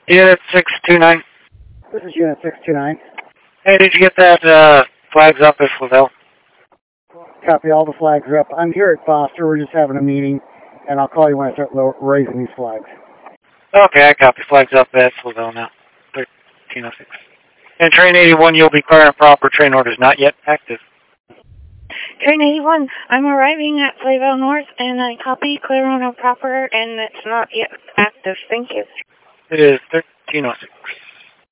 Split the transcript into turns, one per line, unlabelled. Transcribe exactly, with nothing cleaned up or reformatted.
Unit six two nine.
This is Unit six two nine.
Hey, did you get that uh, flags up at Flavelle?
Copy, all the flags are up. I'm here at Foster. We're just having a meeting, and I'll call you when I start raising these flags.
Okay, I copy. Flags up at Flavelle now. thirteen oh six. And train eighty-one, you'll be clear and proper. Train orders not yet active.
Train eighty-one, I'm arriving at Flavelle North, and I copy clear on a proper, and it's not yet active. Thank you.
It is thirteen oh six.